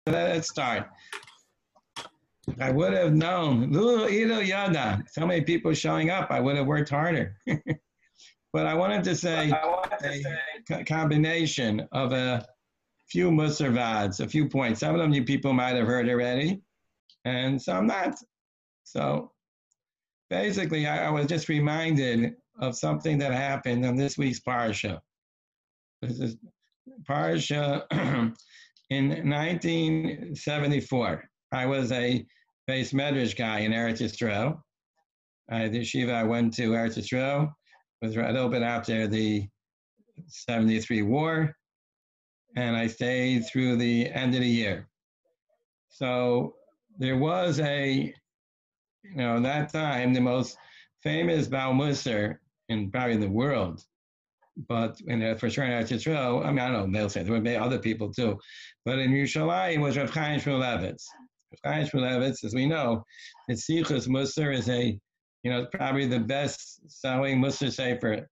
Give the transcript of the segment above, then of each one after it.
Let's start. I would have known. Lulu Ido Yada. So many people showing up. I would have worked harder. But I wanted to say a combination of a few Musar vads, a few points. Some of them you people might have heard already, and some not. So basically, I was just reminded of something that happened on this week's Parsha. This is Parsha in 1974. I was a base medrash guy in Eretz Yisrael. The yeshiva I went to, Eretz Yisrael, was a little bit after the 73 war, and I stayed through the end of the year. So there was that time, the most famous Baal Musar in probably the world, but for sure in Eretz Yisrael, I don't know, they'll say, there were other people too, but in Yerushalayim was Rav Chaim Shmulevitz. Rav Chaim Shmulevitz, as we know, the Sichos Musar is probably the best-selling Musar sefer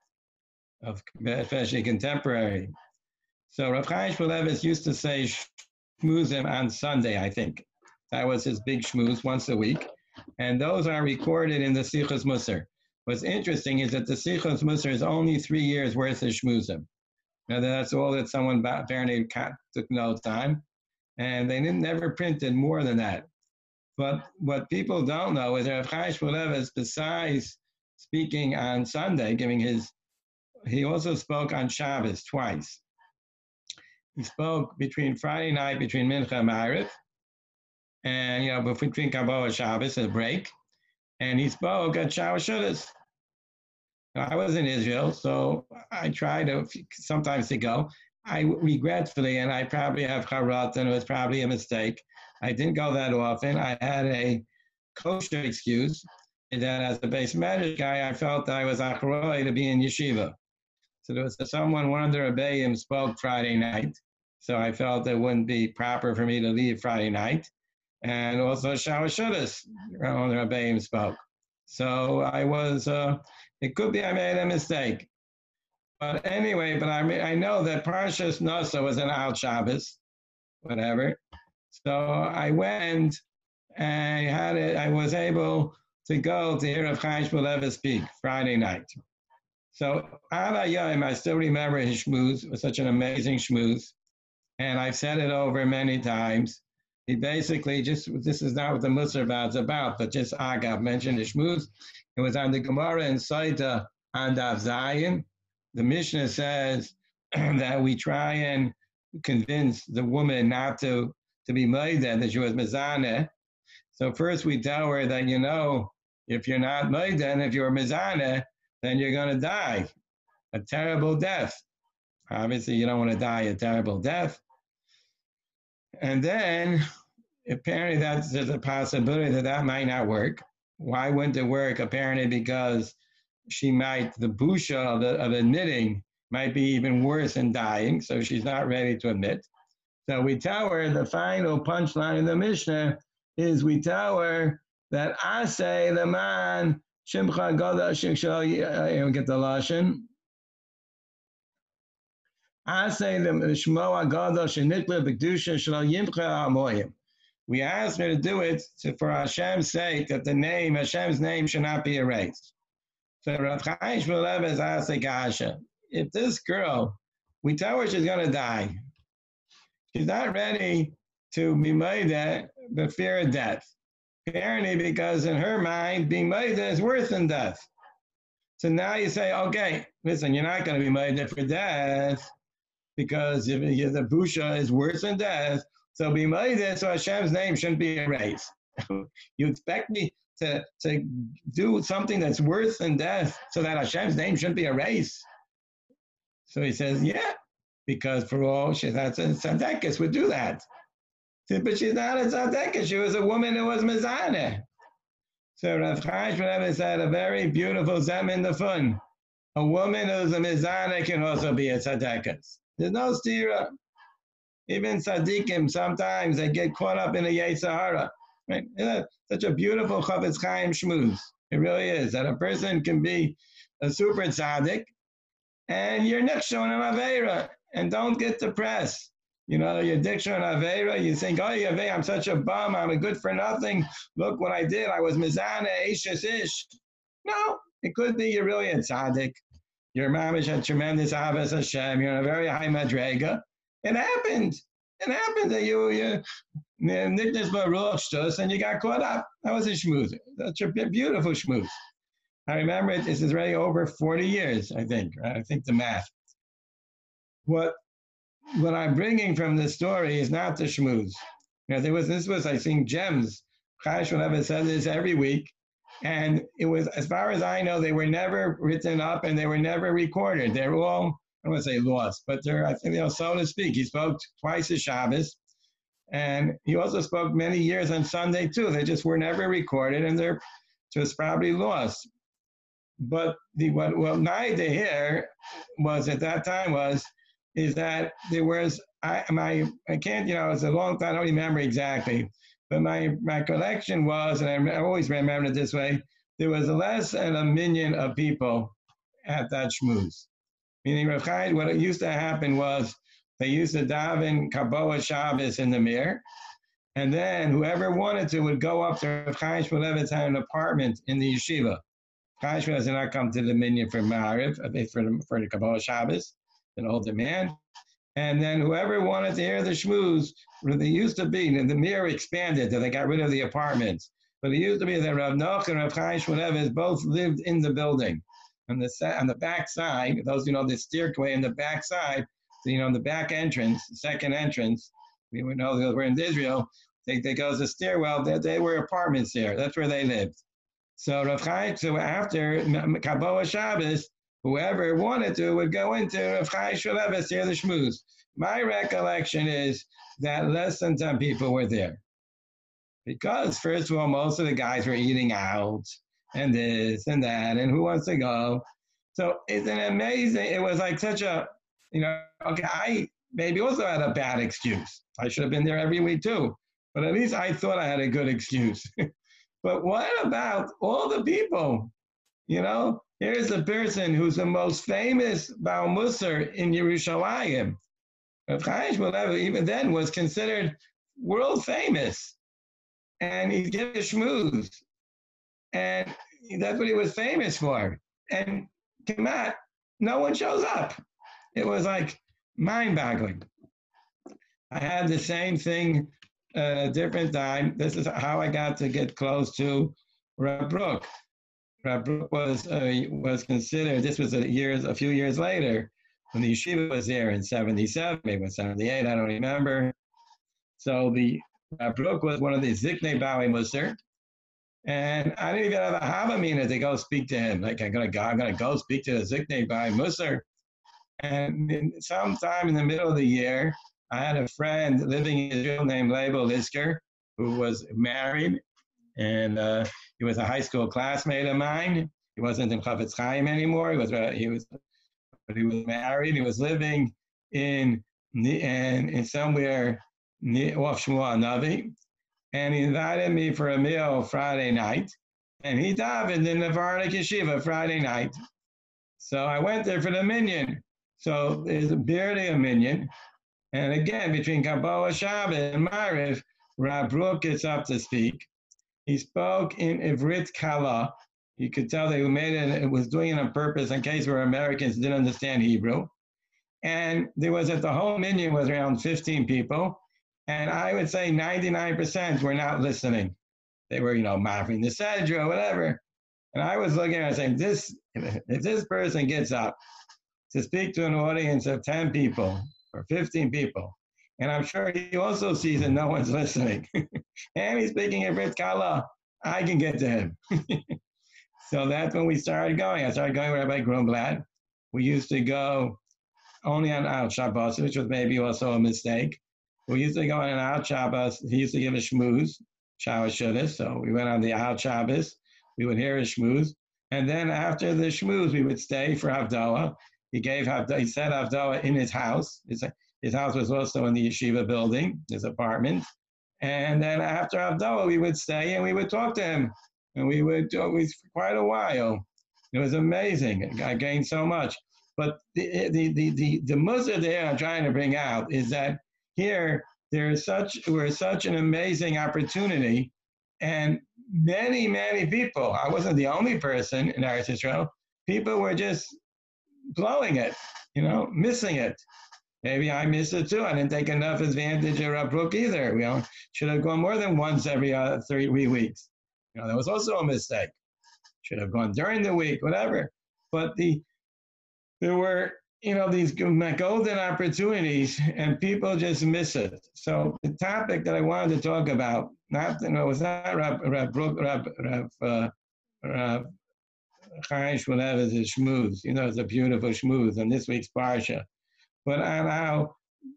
of especially contemporary. So Rav Chaim Shmulevitz used to say shmuzim on Sunday, I think. That was his big shmuz once a week. And those are recorded in the Sichos Musar. What's interesting is that the Sichos Musar is only 3 years worth of shmuzim. Now that's all that someone apparently took notes on. And they never printed more than that. But what people don't know is that Rav Chaim Shmulevitz, besides speaking on Sunday, he also spoke on Shabbos twice. He spoke between Friday night, between Mincha and Ma'ariv, and between Kabbalah and Shabbos, a break. And he spoke at Shabbos Shudas. I was in Israel, so I tried sometimes to go. I regretfully, and I probably have charat, and it was probably a mistake. I didn't go that often. I had a kosher excuse, and then as a base medrash guy, I felt that I was acharoi to be in yeshiva. So there was one of the rebbeim spoke Friday night, so I felt it wouldn't be proper for me to leave Friday night. And also Shabbos Shudas, one of the rebbeim spoke. So it could be I made a mistake. But anyway, I know that Parshas Nasa was an Al Shabbos, whatever. So I went and I was able to go to hear Rav Chaim Shmulevitz speak Friday night. So Ala Yom, I still remember his shmuz. It was such an amazing shmuz. And I've said it over many times. He basically this is not what the Musar Vad's about, but just Agav mentioned his shmuz. It was on the Gemara in Saita on Daf Zayin. The Mishnah says that we try and convince the woman not to be Maida, that she was Mizaneh. So first we tell her that, if you're not Maida, if you're Mizaneh, then you're going to die a terrible death. Obviously, you don't want to die a terrible death. And then, apparently, there's a possibility that might not work. Why wouldn't it work? Apparently, because the busha of admitting might be even worse than dying, so she's not ready to admit. So we tell her, the final punchline in the Mishnah is we tell her that Asay the man Shimcha Goda Shimcha, get the Lashon. Asay the Shmoa Goda Shenikla B'Kedusha Shlo Yimcha Amoyim. We asked her to do it for Hashem's sake, that Hashem's name should not be erased. So Rav Chaim Shmulevitz asked the Gasha, if this girl, we tell her she's going to die, she's not ready to be made the fear of death. Apparently, because in her mind, being made is worse than death. So now you say, okay, listen, you're not going to be made for death because if the busha is worse than death, so be made so Hashem's name shouldn't be erased. You expect me to do something that's worse than death so that Hashem's name shouldn't be erased? So he says, yeah, because for all that's a tzaddikus would do that. But she's not a tzaddikus. She was a woman who was mizaneh. So Rav Chaim Shmulevitz said a very beautiful zemin the fun. A woman who's a mizaneh can also be a tzaddikus. There's no stira. Even tzaddikim, sometimes they get caught up in a yetzer hara. Right? Such a beautiful Chofetz Chaim shmuz. It really is. That a person can be a super tzaddik and you're nechshon an aveira. And don't get depressed. your addiction on Avera, you think, oh, Avera, I'm such a bum, I'm a good for nothing. Look what I did. I was Mizana, Ishes Ish. No, it could be you're really a tzaddik. Your mamish had tremendous Ahavas Hashem. You're in a very high madrega. It happened. It happened that you Nickness Baruch and you got caught up. That was a schmooze. That's a beautiful schmooze. I remember it. This is already over 40 years, I think. Right? I think the math. What I'm bringing from this story is not the schmooze. This was I think gems. Chash would have said this every week. And it was, as far as I know, they were never written up and they were never recorded. They were all, I don't want to say lost, but they're, I think, so to speak. He spoke twice a Shabbos. And he also spoke many years on Sunday too. They just were never recorded and they're just probably lost. But what nice to hear was at that time is that there was, I can't, it's a long time, I don't remember exactly. But my recollection was, and I always remember it this way, there was less than a million of people at that shmooze. Meaning, Rav Chaim, what used to happen was they used to daven Kabbalah Shabbos in the Mir, and then whoever wanted to would go up to Rav Chaim Shmulevitz had an apartment in the yeshiva. Chaim Shmulevitz did not come to the minyan for Ma'ariv, for the Kabbalah Shabbos, an older man. And then whoever wanted to hear the shmooze, they used to be, and the Mir expanded, so they got rid of the apartments. But it used to be that Rav Noch and Rav Chaim Shmulevitz both lived in the building. On the back side, those, the stairway in the back side, the back entrance, the second entrance, we know that we're in Israel, there goes a stairwell, they were apartments there. That's where they lived. So Rav Chaim, so after Kabbalah Shabbos, whoever wanted to would go into Rav Chaim Shmulevitz to hear the shmooze. My recollection is that less than 10 people were there. Because, first of all, most of the guys were eating out, and this and that, and who wants to go? So it's an amazing, it was like such a, okay, I maybe also had a bad excuse. I should have been there every week too, but at least I thought I had a good excuse. But what about all the people? Here's a person who's the most famous Baal Musar in Yerushalayim. Rav Chaim Shmulevitz even then was considered world famous. And he's giving a shmooze. And that's what he was famous for. And Kamat, no one shows up. It was like mind-boggling. I had the same thing a different time. This is how I got to get close to Rav Brook. Rav Brook was considered, this was a few years later, when the yeshiva was there in 77, maybe 78, I don't remember. So Rav Brook was one of the Ziknei Bali Musar. And I didn't even have a Havamina to go speak to him. Like, I'm going to go speak to the Ziknei Bali Musar. And sometime in the middle of the year, I had a friend living in Israel named Leibel Lisker, who was married, and he was a high school classmate of mine. He wasn't in Chafetz Chaim anymore. He was married. He was living in somewhere off Shmuel Navi, and he invited me for a meal Friday night, and he davened in the Varnik Yeshiva Friday night. So I went there for the minyan. So there's barely a minyan. And again, between Kabbalah Shabbos and Ma'ariv, Rav Brook gets up to speak. He spoke in Ivrit Kala. You could tell they made it was doing it on purpose in case where Americans didn't understand Hebrew. And there was the whole minyan was around 15 people. And I would say 99% were not listening. They were, mouthing the Sedra or whatever. And I was looking at it saying, if this person gets up to speak to an audience of 10 people or 15 people, and I'm sure he also sees that no one's listening, and he's speaking in Brit Kala, I can get to him. So that's when we started going. I started going with Rabbi Grunblatt. We used to go only on Al Shabbos, which was maybe also a mistake. We used to go on an Al Shabbos. He used to give a shmooze, Shabbos Shuddis. So we went on the Al Shabbos. We would hear a shmooze. And then after the shmooze, we would stay for Havdalah. He said Havdalah in his house. His house was also in the yeshiva building, his apartment. And then after Havdalah, we would stay and we would talk to him. And we would talk for quite a while. It was amazing. I gained so much. But the Musar there I'm trying to bring out is that here we're such an amazing opportunity, and many people. I wasn't the only person in Eretz Yisrael. People were just blowing it, missing it. Maybe I missed it too. I didn't take enough advantage of Rav Brook either. Should have gone more than once every 3 weeks. That was also a mistake. Should have gone during the week, whatever. But there were, these golden opportunities, and people just miss it. So the topic that I wanted to talk about, was not Rav Brook, Rav Chaim Shmulevitz is shmooze. It's a beautiful shmooze on this week's parsha. But on how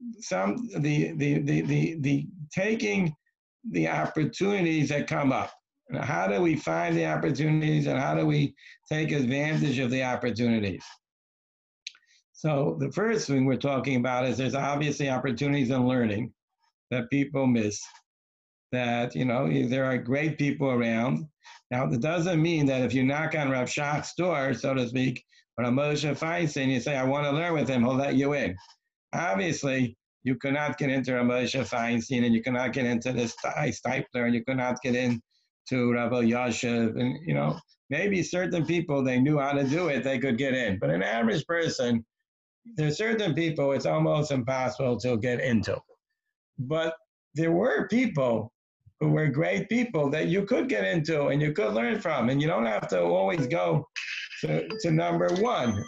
the taking the opportunities that come up. How do we find the opportunities, and how do we take advantage of the opportunities? So the first thing we're talking about is there's obviously opportunities in learning that people miss, that, there are great people around. Now, that doesn't mean that if you knock on Rav Shach's door, so to speak, or a Moshe Feinstein, you say, I want to learn with him, he'll let you in. Obviously, you cannot get into a Moshe Feinstein, and you cannot get into this Stipler, and you cannot get into Rabbi Yashiv, and, maybe certain people, they knew how to do it, they could get in. But an average person, there's certain people it's almost impossible to get into. But there were people who were great people that you could get into and you could learn from, and you don't have to always go to number one.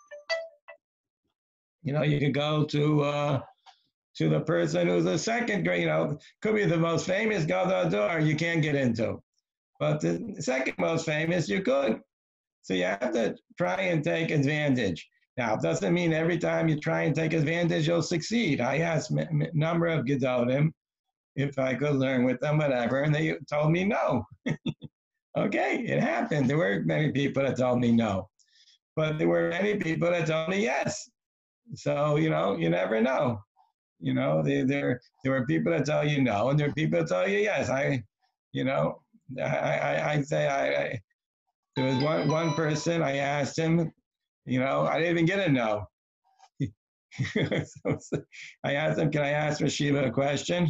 You could go to the person who's the second grade, could be the most famous Gadol Dor you can't get into. But the second most famous, you could. So you have to try and take advantage. Now, it doesn't mean every time you try and take advantage, you'll succeed. I asked a number of Gedolim if I could learn with them, whatever, and they told me no. Okay, it happened. There were many people that told me no. But there were many people that told me yes. So, you never know. There were people that tell you no, and there are people that tell you yes. There was one person, I asked him, I didn't even get a no. So I asked him, can I ask Rashiva a question?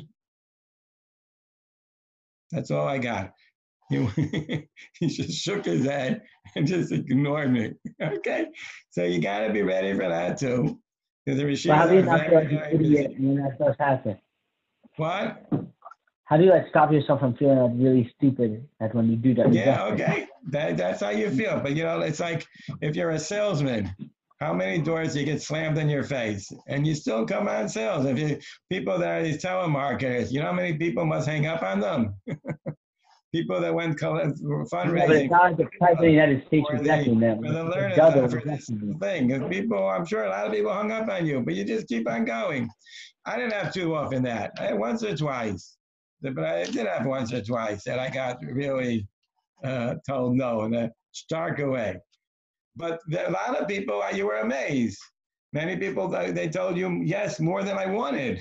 That's all I got. He just shook his head and just ignored me. Okay, so you got to be ready for that too. Because the Rashiva how do you not feel like an idiot when that does happen? What? How do you stop yourself from feeling like really stupid that when you do that? Yeah, okay. That's how you feel. But, it's like if you're a salesman, how many doors do you get slammed in your face? And you still come on sales. People that are these telemarketers, how many people must hang up on them? People that went fundraising. Yeah, but it's not like the President of the United States rejecting them. For the learners, for this thing. People, I'm sure a lot of people hung up on you, but you just keep on going. I didn't have too often that. I had once or twice. But I did have once or twice that I got really told no in a stark way. But a lot of people, you were amazed. Many people, they told you yes more than I wanted.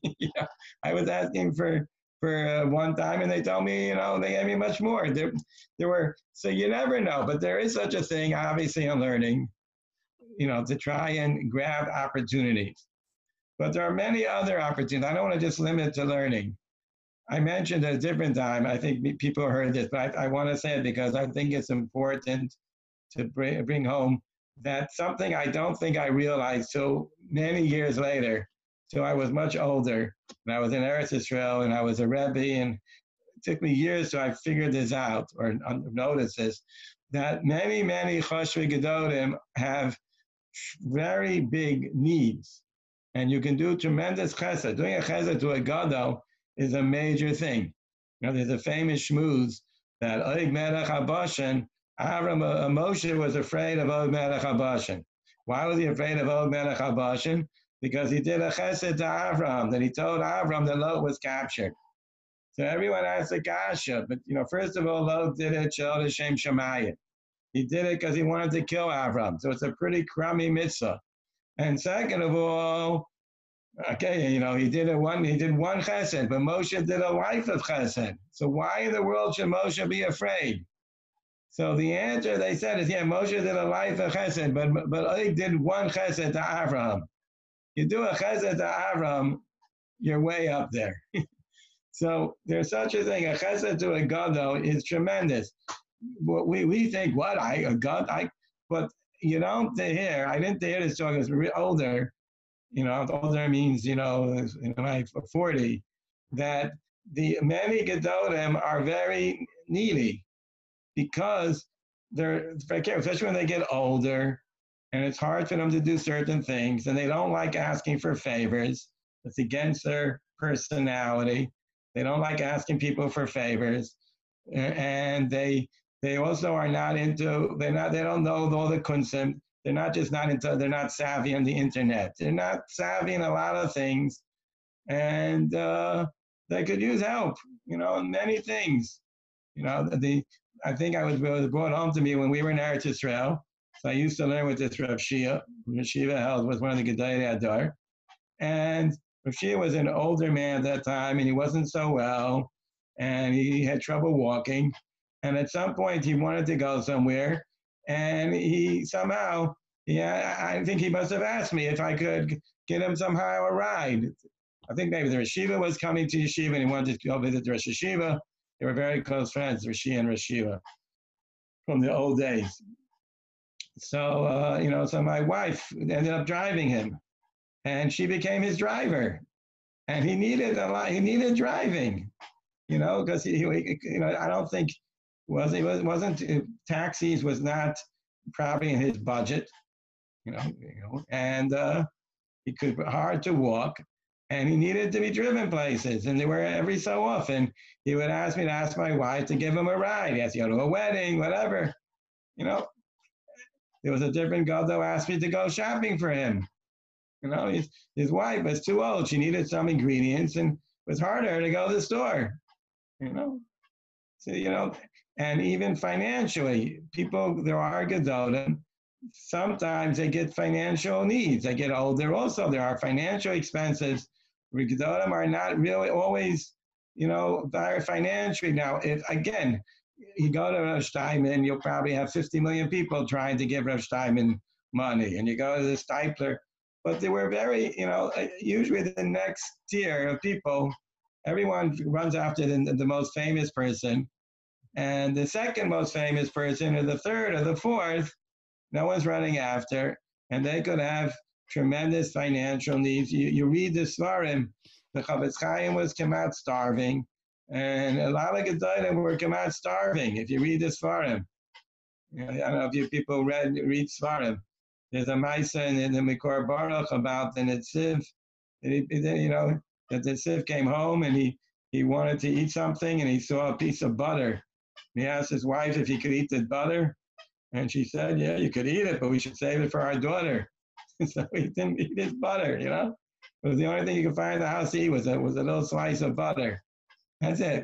I was asking for one time, and they told me, they gave me much more. There were, so you never know. But there is such a thing, obviously, in learning, to try and grab opportunities. But there are many other opportunities. I don't want to just limit it to learning. I mentioned at a different time, I think people heard this, but I want to say it because I think it's important to bring home that something I don't think I realized till many years later, till I was much older, and I was in Eretz Yisrael, and I was a Rebbe, and it took me years till I figured this out, or noticed this, that many Choshvei Gedolim have very big needs, and you can do tremendous chesed. Doing a chesed to a Gadol is a major thing. There's a famous shmooze that Og Melech HaBashan, Moshe was afraid of Og Melech HaBashan. Why was he afraid of Og Melech HaBashan? Because he did a chesed to Avram, that he told Avram that Lot was captured. So everyone has a kasha, but first of all, Lot did it Shel Hashem Shemayim. He did it because he wanted to kill Avram. So it's a pretty crummy mitzvah. And second of all, okay, he did one chesed, but Moshe did a life of chesed. So why in the world should Moshe be afraid? So the answer, they said, is, Moshe did a life of chesed, but Og did one chesed to Avraham. You do a chesed to Avraham, you're way up there. So there's such a thing. A chesed to a gadol is tremendous. We think, what, a god? But you don't hear, I didn't hear this talk as older, older means, like 40, that the many gedolim are very needy because they're, especially when they get older, and it's hard for them to do certain things, and they don't like asking for favors. It's against their personality. They don't like asking people for favors, and they also are not into. They don't know all the kunsim. They're not savvy on the internet. They're not savvy in a lot of things, and they could use help. In many things. I think it was brought home to me when we were in Eretz Yisrael. So I used to learn with this Rav Shia. Rav Shia held was one of the Gedolei Hador. And Rav Shia was an older man at that time, and he wasn't so well, and he had trouble walking. And at some point, he wanted to go somewhere, and I think he must have asked me if I could get him somehow a ride. I think maybe the Rosh Yeshiva was coming to Yeshiva, and he wanted to go visit the Rosh Yeshiva. They were very close friends, Rosh Shia and Rosh Yeshiva, from the old days. So, so my wife ended up driving him, and she became his driver. And he needed he needed driving, because I don't think taxis was not probably in his budget, and he could hard to walk, and he needed to be driven places, and they were every so often he would ask me to ask my wife to give him a ride. He has to go to a wedding, whatever, There was a different gadol asked me to go shopping for him. His wife was too old. She needed some ingredients, and it was harder to go to the store. So, and even financially, there are gedolim. Sometimes they get financial needs. They get older. Also, there are financial expenses. Gedolim are not really always, very financially. Now, again, you go to Rosh Steinman, you'll probably have 50 million people trying to give Rosh Steinman money, and you go to the Stipler. But they were very, usually the next tier of people, everyone runs after the most famous person. And the second most famous person, or the third, or the fourth, no one's running after. And they could have tremendous financial needs. You read the Svarim, the Chavetz Chaim came out starving. And a lot of Gedolim were come out starving. If you read the Svarim, I don't know if you people read Svarim. There's a Maisa in the Mikor Baruch about the Netziv. That the Netziv came home and he wanted to eat something, and he saw a piece of butter. And he asked his wife if he could eat the butter, and she said, "Yeah, you could eat it, but we should save it for our daughter." So he didn't eat his butter. It was the only thing you could find in the house to eat was a little slice of butter. That's it.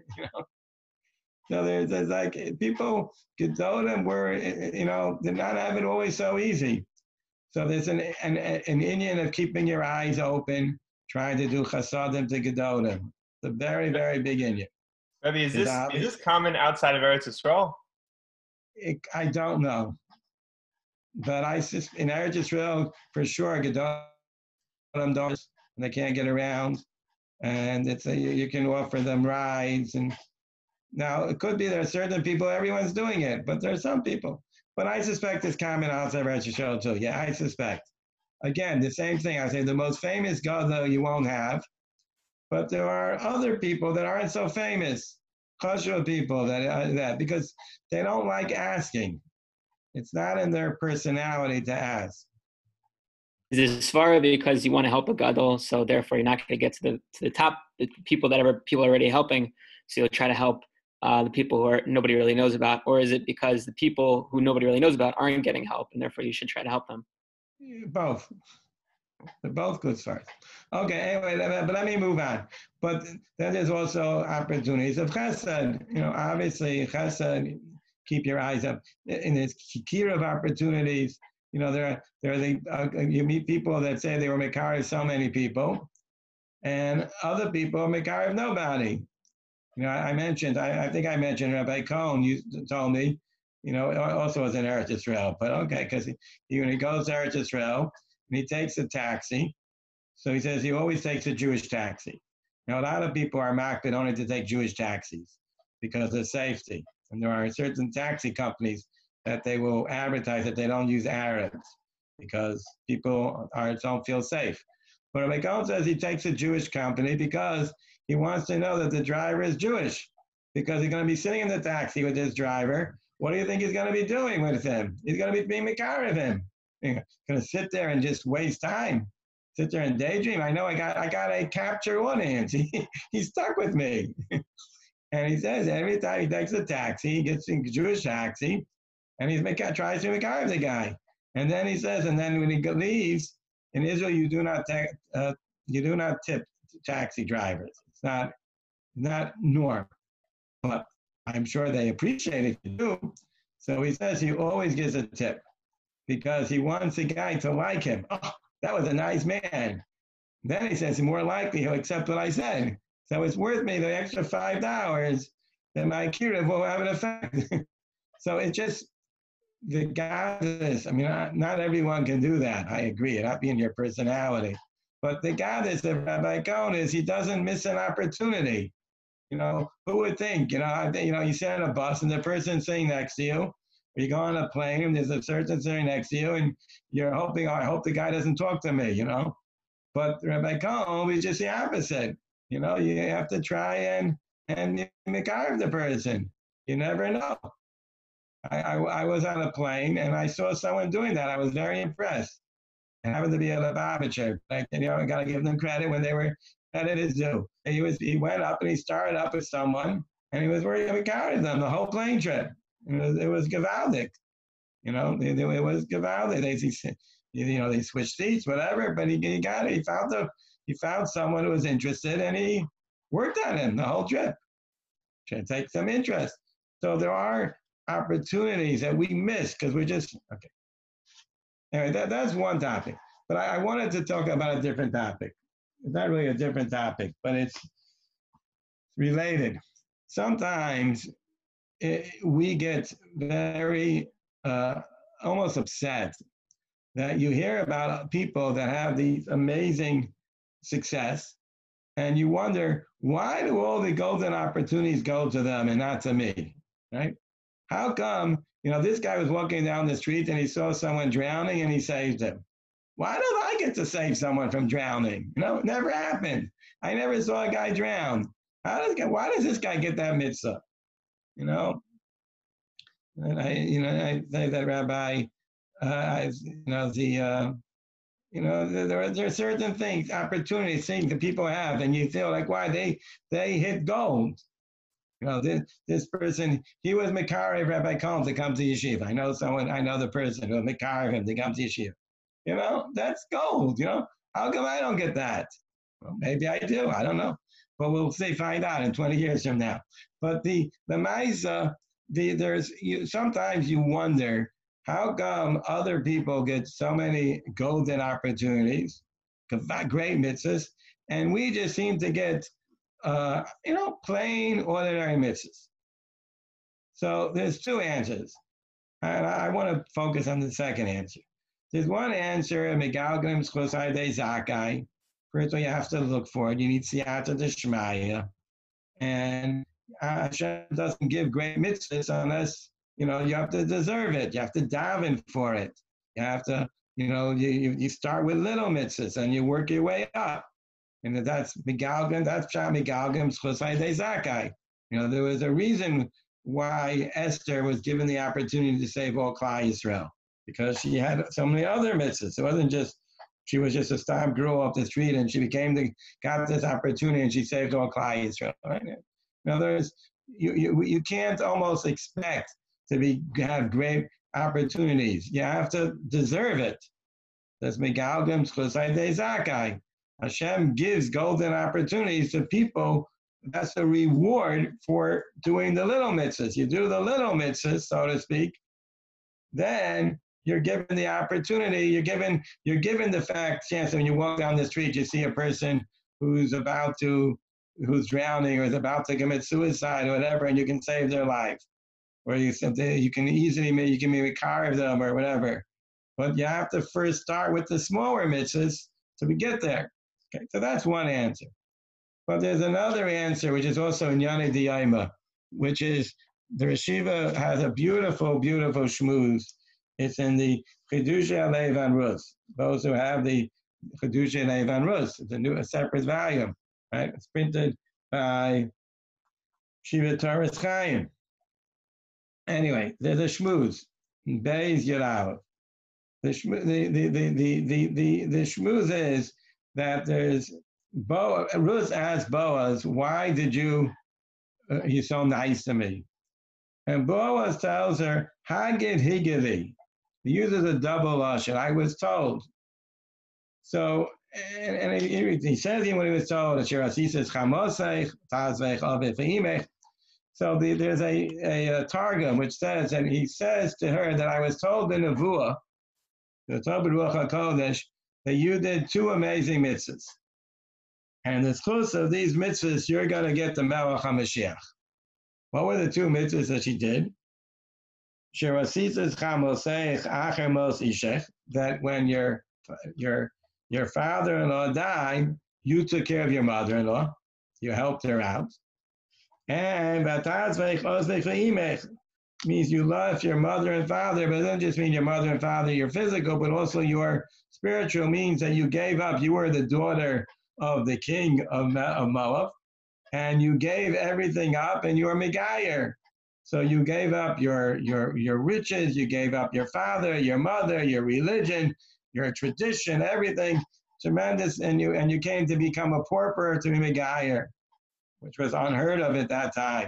So there's like people, Gedolim were, did not have it always so easy. So there's an Indian of keeping your eyes open, trying to do chasadim to Gedolim. It's a very, very big Indian. Maybe is this common outside of Eretz Yisrael? I don't know. But in Eretz Yisrael, for sure, Gedolim don't, and they can't get around. And you can offer them rides. And now it could be there are certain people, everyone's doing it, but there are some people. But I suspect it's common outside Eretz Yisrael too. Yeah, I suspect. Again, the same thing. I say the most famous gadol you won't have, but there are other people that aren't so famous, kosher people that because they don't like asking. It's not in their personality to ask. Is it svara because you want to help a gadol, so therefore you're not going to get to the top, the people people are already helping, so you'll try to help the people who nobody really knows about, or is it because the people who nobody really knows about aren't getting help, and therefore you should try to help them? Both. They're both good svaras. Okay, anyway, but let me move on. But then there's also opportunities of chesed. Obviously chesed, keep your eyes up. In this kikir of opportunities, there are you meet people that say they were mekar of so many people, and other people are mekar of nobody. I think I mentioned Rabbi Cohen. You told me, also was in Eretz Yisrael, but okay, because when he goes to Eretz Yisrael and he takes a taxi, So he says he always takes a Jewish taxi. Now, a lot of people are mocked only to take Jewish taxis because of safety. And there are certain taxi companies that they will advertise that they don't use Arabs because people don't feel safe. But Rabbi Cohen says he takes a Jewish company because he wants to know that the driver is Jewish, because he's going to be sitting in the taxi with this driver. What do you think he's going to be doing with him? He's going to be being Mikar of him. He's going to sit there and just waste time, sit there and daydream. I know I got a capture audience. He's stuck with me. And he says every time he takes a taxi, he gets a Jewish taxi, and tries to Mikar the guy. And then he says, and then when he leaves, in Israel, you do not tip taxi drivers. It's not norm, but I'm sure they appreciate it. You do. So he says he always gives a tip because he wants the guy to like him. Oh, that was a nice man. Then he says more likely he'll accept what I said. So it's worth me the extra $5 that my kiruv will have an effect. So it's just the goddess. I mean, not everyone can do that. I agree. It not be in your personality. But the goddess of Rabbi Cohen is he doesn't miss an opportunity. You know, who would think? You sit on a bus and the person sitting next to you, or you go on a plane and there's a person sitting next to you, and you're hoping, I hope the guy doesn't talk to me. You know, but Rabbi Cohen is just the opposite. You know, you have to try and Mikar the person. You never know. I was on a plane and I saw someone doing that. I was very impressed. It happened to be a Lubavitcher. I got to give them credit when they were credit is due. He went up and he started up with someone and he was worried to carry them the whole plane trip. It was gewaldic. You know, it was gewaldic. They switched seats, whatever. But he got it. He found someone who was interested and he worked on him the whole trip. Should take some interest. So there are opportunities that we miss because we're just okay. Anyway, that's one topic. But I wanted to talk about a different topic. It's not really a different topic, but it's related. Sometimes we get very almost upset that you hear about people that have these amazing success, and you wonder, why do all the golden opportunities go to them and not to me, right? How come, this guy was walking down the street and he saw someone drowning and he saved him? Why don't I get to save someone from drowning? It never happened. I never saw a guy drown. Why does this guy get that mitzvah? And I say that, Rabbi, there are certain things, opportunities, things that people have, and you feel like, why they hit gold. This person, he was Mikari Rabbi Cohen to come to yeshiva. I know the person who was Mikari him to come to yeshiva. That's gold. How come I don't get that? Well, maybe I do. I don't know. But we'll find out in 20 years from now. But the Maisa, sometimes you wonder, how come other people get so many golden opportunities, great mitzvahs, and we just seem to get, plain, ordinary mitzvahs? So there's two answers. And I want to focus on the second answer. There's one answer, Megalgalim Schosai De Zakai. First of all, you have to look for it. You need Siyata Deshmaya. And Hashem doesn't give great mitzvahs unless, you have to deserve it. You have to daven for it. You have to, you start with little mitzvahs and you work your way up. And that's Megalgalim, that's Shah Megalgalim Schosai De Zakai. There was a reason why Esther was given the opportunity to save all Klal Yisrael, because she had so many other mitzvahs. It wasn't just, she was just a stam girl off the street and she got this opportunity and she saved all Klal Yisrael. Right? In other words, you can't almost expect to have great opportunities. You have to deserve it. That's Megalgalim Schosai De Zakai. Hashem gives golden opportunities to people. That's a reward for doing the little mitzvahs. You do the little mitzvahs, so to speak, then you're given the opportunity. You're given the chance. When you walk down the street, you see a person who's drowning or is about to commit suicide or whatever, and you can save their life, or you can carve them or whatever. But you have to first start with the smaller mitzvahs to get there. Okay, so that's one answer. But there's another answer, which is also in Yana Diyama, which is the Yeshiva has a beautiful, beautiful shmooze. It's in the Chidusha Levan Rus. Those who have the Chidusha Levan Rus, it's a separate volume, right? It's printed by Shiva Torres Chaim. Anyway, there's a shmooze, Beis Yerav. The shmooze is that there's Ruth asked Boaz, why did you're so nice to me? And Boaz tells her, Hagid Higili. He uses a double lashon. I was told. So, and he says when he was told, he says, Chamosech, Tazvech, Aveh, Ve'imech. So there's a Targum which says, and he says to her that I was told in Nevuah, the Torah Ruach HaKodesh, that you did two amazing mitzvahs. And the schus of these mitzvahs, you're going to get the Melech HaMashiach. What were the two mitzvahs that she did? That when your father-in-law died, you took care of your mother-in-law. You helped her out. And means you love your mother and father, but it doesn't just mean your mother and father, your physical, but also your spiritual, means that you gave up. You were the daughter of the king of Moab, and you gave everything up, and you were Megayer. So you gave up your riches, you gave up your father, your mother, your religion, your tradition, everything tremendous, and you came to become a pauper, to be Megayer, which was unheard of at that time.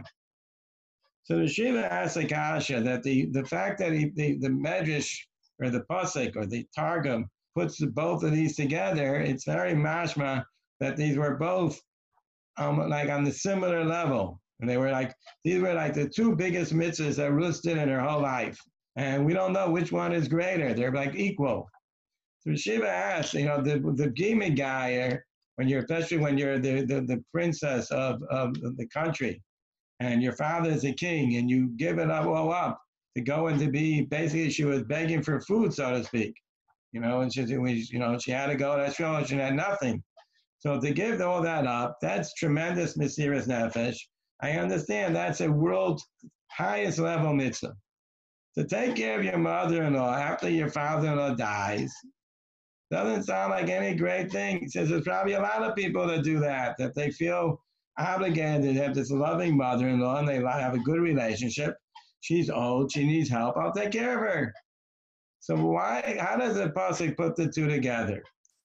So the Shiva asks Akasha that the fact that the Medrash or the Pasuk or the Targum puts both of these together, it's very mashma that these were both like on the similar level. And these were like the two biggest mitzvahs that Ruth did in her whole life. And we don't know which one is greater. They're like equal. So Shiva asks, the Gimel guy, especially when you're the princess of the country, and your father is a king, and you give it all up to go and to be, basically she was begging for food, so to speak, and she had to go to Shul, she had nothing. So to give all that up, that's tremendous Mesiras Nefesh. I understand that's a world highest level mitzvah. To take care of your mother-in-law after your father-in-law dies doesn't sound like any great thing. He says there's probably a lot of people that do that they feel obligated to have this loving mother-in-law, and they have a good relationship. She's old, she needs help, I'll take care of her. So how does the pasuk put the two together?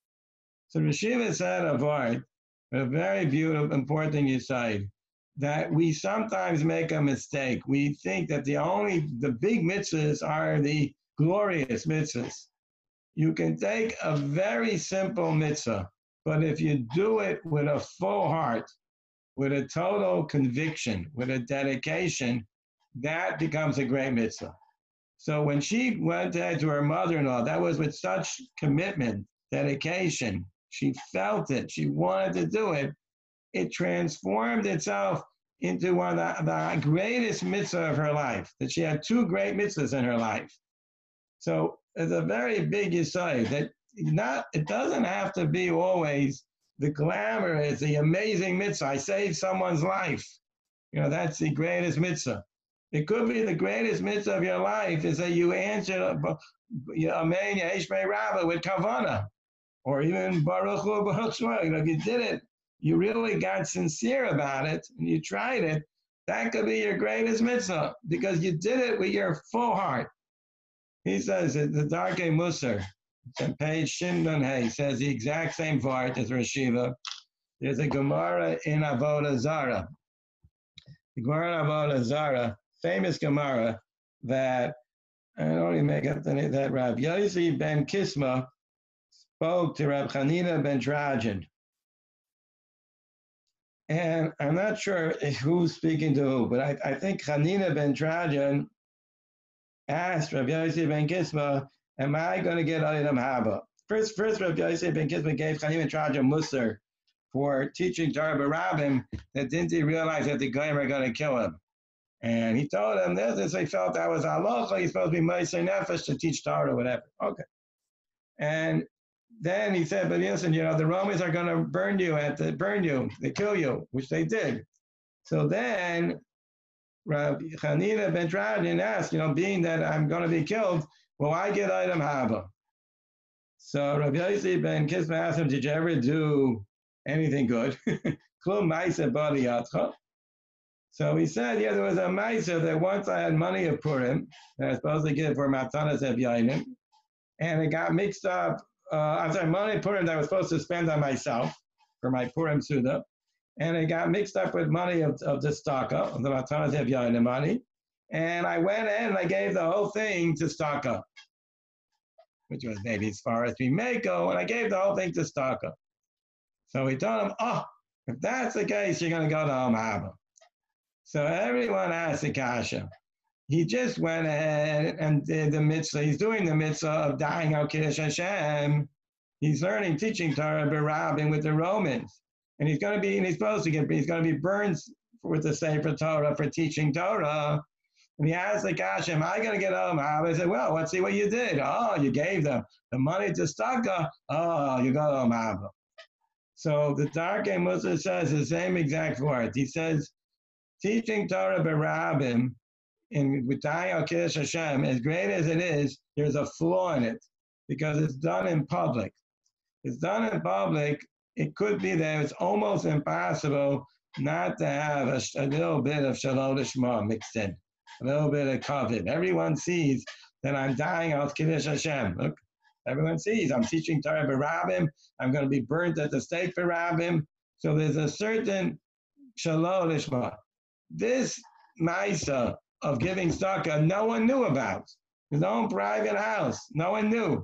So Rishiva said of art, a very beautiful, important thing you say, that we sometimes make a mistake. We think that the big mitzvahs are the glorious mitzvahs. You can take a very simple mitzvah, but if you do it with a full heart, with a total conviction, with a dedication, that becomes a great mitzvah. So when she went to her mother-in-law, that was with such commitment, dedication. She felt it. She wanted to do it. It transformed itself into one of the greatest mitzvah of her life, that she had two great mitzvahs in her life. So it's a very big yesod that it doesn't have to be always the glamorous, the amazing mitzvah. I saved someone's life. That's the greatest mitzvah. It could be the greatest mitzvah of your life is that you answer Amen Yeshmei Rabbah with Kavanah, or even Baruch Hu Baruch Shema. If you did it, you really got sincere about it, and you tried it, that could be your greatest mitzvah, because you did it with your full heart. He says that the Darkei Musar, on page Shimon Hay, says the exact same part as Rishiva. There's a Gemara in Avodah Zarah. The Gemara in Avodah Zarah, famous Gemara, that, I don't even make up the name, that Rav Yossi ben Kisma spoke to Rav Chanina ben Trajan. And I'm not sure who's speaking to who, but I think Chanina ben Trajan asked Rav Yossi ben Kisma, am I going to get Adam Haba? First Rav Yossi ben Kisma gave Chanina ben Trajan Musar for teaching Torah B'Rabim, that didn't he realize that the Goyim are going to kill him. And he told him this, as they felt that was halacha, he's supposed to be Meiser Nefesh to teach Torah or whatever. Okay. And then he said, but listen, the Romans are going to burn you, they kill you, which they did. So then Rabbi Hanina ben Tradian asked, being that I'm going to be killed, will I get item haba? So Rabbi Yossi ben Kisma asked him, did you ever do anything good? Klum ma'aseh badi yatcha. So he said, there was a ma'aseh that once I had money of Purim that I was supposed to give for Matanas Evyanim, and it got mixed up. Money of Purim that I was supposed to spend on myself for my Purim Suda, and it got mixed up with money of the Staka, of the Matanas Evyanim money, and I went in and I gave the whole thing to Staka, which was maybe as far as we may go, and I gave the whole thing to Staka. So he told him, if that's the case, you're going to go to Om Haba. So everyone asked the kasha. He just went ahead and did the mitzvah. He's doing the mitzvah of dying al Kiddush Hashem. He's learning, teaching Torah b'Rabbim with the Romans. And he's going to be burned with the Sefer Torah for teaching Torah. And he asked the kasha, am I going to get Om Haba? I said, well, let's see what you did. You gave them the money to Staka. You got Om Haba. So the Darkei Mussar says the same exact words. He says, teaching Torah b'Rabbim with dying al Kiddush Hashem, as great as it is, there's a flaw in it because it's done in public. It's done in public. It could be that it's almost impossible not to have a little bit of shalom lishma mixed in, a little bit of kavod. Everyone sees that I'm dying al Kiddush Hashem. Look, everyone sees I'm teaching Torah b'Rabbim. I'm going to be burnt at the stake for Rabbim. So there's a certain shalom lishma. This ma'isa of giving tzedakah, no one knew about. His own private house, no one knew.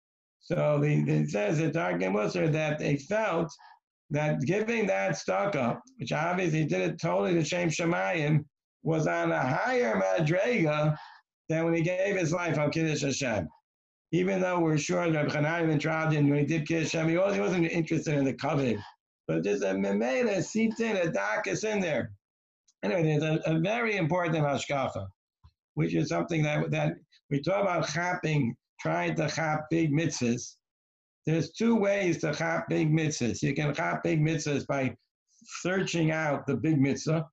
So it says at Darkei Mussar that they felt that giving that tzedakah, which obviously did it totally to shame Shemayim, was on a higher madrega than when he gave his life on Kiddush Hashem. Even though we're sure that Rabbi Hanina ben Tradian, when he did Kiddush Hashem, he wasn't interested in the covenant. But there's a memela seeped in, a darkness in there. Anyway, there's a very important hashkafa, which is something that we talk about chapping, trying to chap big mitzvahs. There's two ways to chap big mitzvahs. You can chap big mitzvahs by searching out the big mitzvah,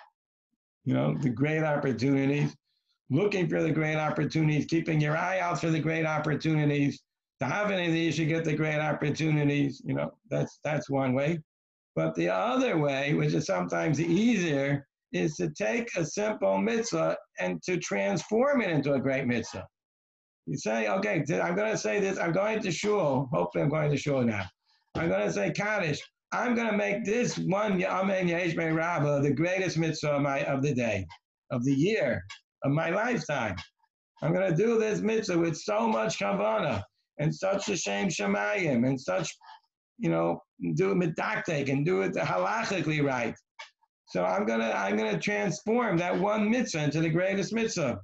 the great opportunities, looking for the great opportunities, keeping your eye out for the great opportunities, davening that you should get the great opportunities. That's one way. But the other way, which is sometimes easier, is to take a simple mitzvah and to transform it into a great mitzvah. You say, okay, I'm going to say this, I'm going to shul, hopefully I'm going to shul now. I'm going to say Kaddish. I'm going to make this one Amen Yesh Mei Rabbah the greatest mitzvah of the day, of the year, of my lifetime. I'm going to do this mitzvah with so much kavanah and such a shame shemayim and such, do it medaktek and do it halachically right. So I'm gonna transform that one mitzvah into the greatest mitzvah.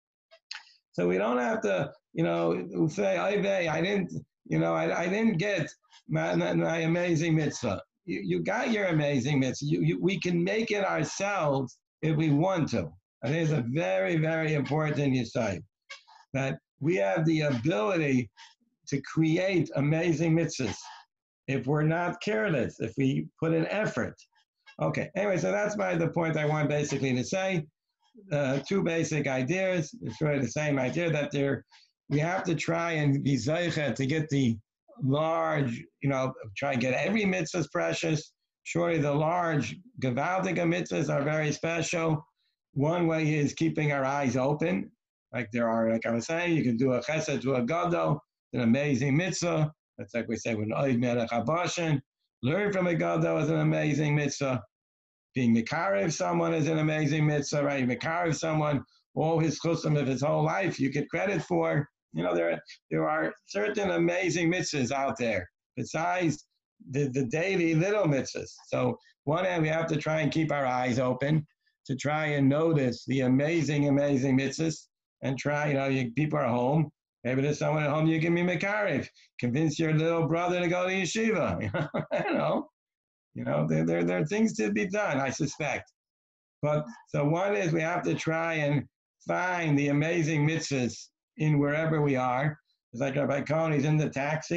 So we don't have to, say, I didn't get my amazing mitzvah. You got your amazing mitzvah. We can make it ourselves if we want to. I think it's a very, very important insight that we have the ability to create amazing mitzvahs if we're not careless, if we put in effort. Okay, anyway, so that's the point I want basically to say. Two basic ideas. It's really the same idea that we have to try and be zeicha to get the large, try and get every mitzvah precious. Surely the large gewaldige mitzvahs are very special. One way is keeping our eyes open. Like I was saying, you can do a chesed to a gadol, an amazing mitzvah. That's like we say with Oid Melech HaBashan. Learn from a gadol is an amazing mitzvah. Being mekarev someone is an amazing mitzvah, right? Mekarev someone, all his chusim of his whole life, you get credit for. There are certain amazing mitzvahs out there besides the daily little mitzvahs. So one hand, we have to try and keep our eyes open to try and notice the amazing mitzvahs and try, people are home. Maybe there's someone at home you give me mekarev. Convince your little brother to go to yeshiva. I don't know. There are things to be done, I suspect. But so one is we have to try and find the amazing mitzvahs in wherever we are. It's like Rabbi Cohen, he's in the taxi.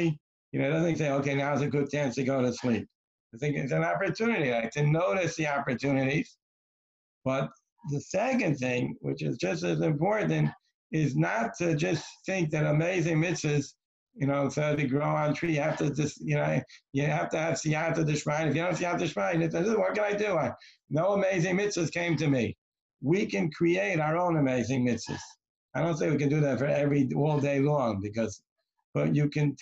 It doesn't say, okay, now's a good chance to go to sleep. I think it's an opportunity, like to notice the opportunities. But the second thing, which is just as important, is not to just think that amazing mitzvahs, so to grow on tree, you have to just, you have to have siyata d'shmaya. If you don't have siyata d'shmaya, what can I do? No amazing mitzvahs came to me. We can create our own amazing mitzvahs. I don't say we can do that for all day long, but you can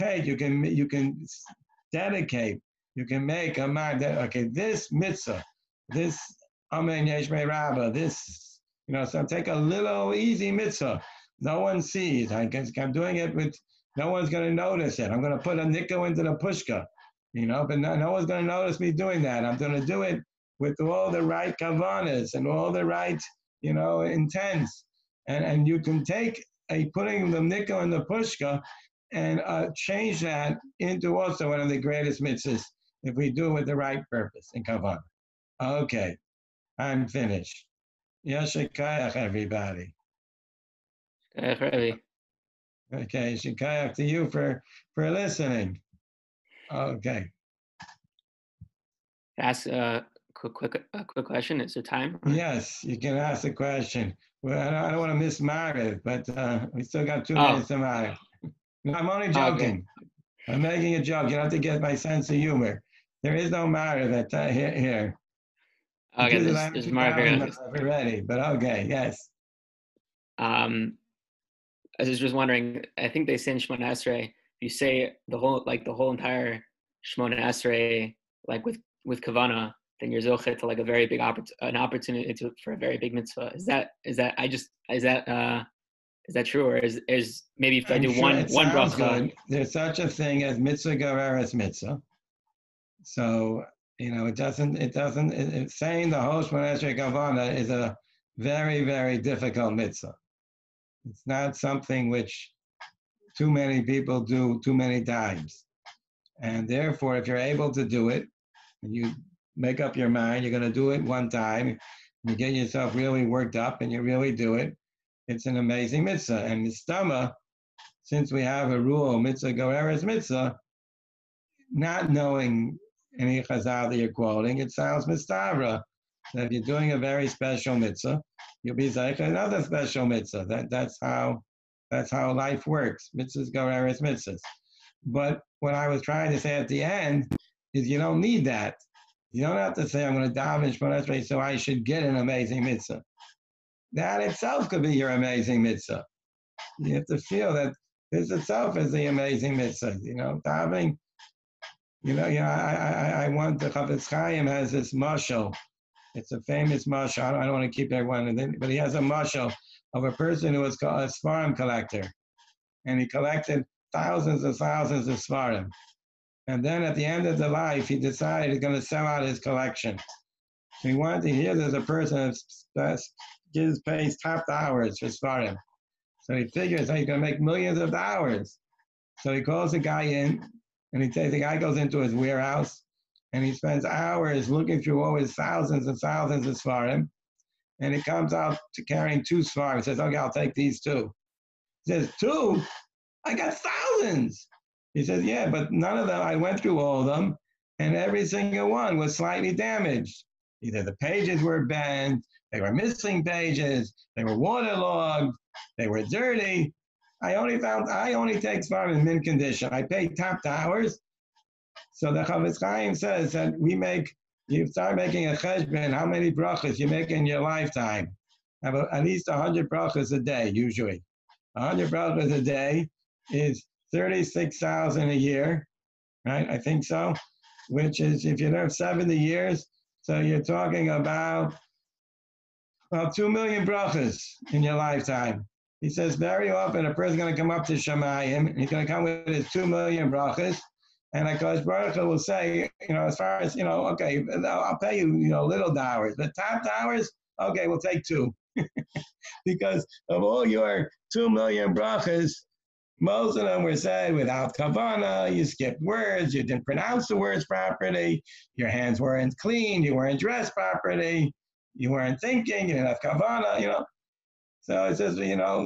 dedicate, you can make a mind that, okay, this mitzvah, this Amen Yeshmei Rabbah, this, so take a little easy mitzvah. No one sees. I'm doing it with, no one's going to notice it. I'm going to put a nickel into the pushka, but no one's going to notice me doing that. I'm going to do it with all the right kavanas and all the right, intents. And you can take putting the nickel in the pushka and change that into also one of the greatest mitzvahs if we do it with the right purpose and kavanah. Okay, I'm finished. Yashikayach, everybody. Okay, shikayach to you for listening. Okay. Ask a quick question. Is there time? Yes, you can ask a question. Well, I don't want to miss Mariv, but we still got 2 minutes to Mariv. No, I'm only joking. Okay. I'm making a joke. You have to get my sense of humor. There is no Mariv here. Okay, there's Mariv already, but okay, yes. I was just wondering, I think they say in Shemona Esrei, you say the whole entire Shemona Esrei, like with Kavanah, then you're zochet to like a very big opportunity for a very big mitzvah. Is that true, or is maybe if I do one bracha? Good. There's such a thing as mitzvah gereres mitzvah. So it doesn't saying the whole Shemona Esrei Kavanah is a very, very difficult mitzvah. It's not something which too many people do too many times. And therefore, if you're able to do it, and you make up your mind, you're going to do it one time, you get yourself really worked up and you really do it, it's an amazing mitzvah. And Mistama, since we have a rule, mitzvah gereres mitzvah, not knowing any chazal that you're quoting, it sounds mistavra. That if you're doing a very special mitzvah, you'll be like another special mitzvah. That's how life works. Mitzvahs gereres mitzvahs. But what I was trying to say at the end is you don't need that. You don't have to say, I'm going to daven Shemona Esrei, so I should get an amazing mitzvah. That itself could be your amazing mitzvah. You have to feel that this itself is the amazing mitzvah. Davening, I want the Chafetz Chaim has this mashal. It's a famous mashal. I don't want to keep everyone, but he has a mashal of a person who was called a svarim collector. And he collected thousands and thousands of svarim. And then at the end of the life, he decided he's going to sell out his collection. So he wanted to hear there's a person that pays top hours for svarim. So he figures he's going to make millions of dollars. So he calls the guy in, and the guy goes into his warehouse, and he spends hours looking through all his thousands and thousands of svarim, and he comes out to carrying 2 svarim. He says, okay, I'll take these 2. He says, 2? I got thousands. He says, yeah, but none of them, I went through all of them, and every single one was slightly damaged. Either the pages were bent, they were missing pages, they were waterlogged, they were dirty. I only take svarim in mint condition. I pay top hours. So the Chafetz Chaim says that you start making a cheshbon, how many brachas you make in your lifetime. Have at least 100 brachas a day, usually. 100 brachas a day is 36,000 a year, right? I think so, which is, if you have 70 years, so you're talking about 2 million brachas in your lifetime. He says very often a person's going to come up to Shemayim, and he's going to come with his 2 million brachas, and HaKadosh Baruch Hu will say, as far as, okay, I'll pay you, little dollars, but top dollars, okay, we'll take 2. Because of all your 2 million brachas, most of them were said without kavanah, you skipped words, you didn't pronounce the words properly, your hands weren't clean, you weren't dressed properly, you weren't thinking, you didn't have kavanah, So it says,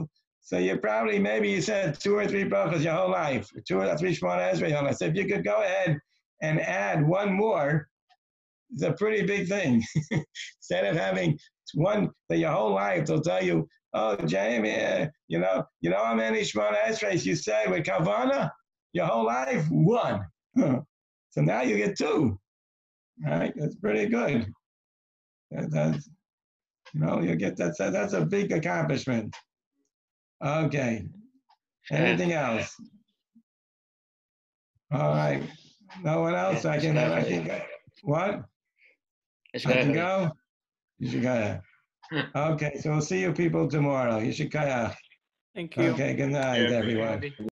So you probably, maybe you said 2 or 3 brachas your whole life, 2 or 3 Shemona Esrei. So if you could go ahead and add one more, it's a pretty big thing. Instead of having one that your whole life, they'll tell you, oh, Jamie, you know how many Shemona Esreis you say with Kavana? Your whole life, 1. So now you get 2. Right? That's pretty good. That's, you get that's a big accomplishment. Okay. Anything else? All right. No one else? I can go. What? I can go? You should go. Okay, so we'll see you people tomorrow. You should go. Thank you. Okay, good night, everyone.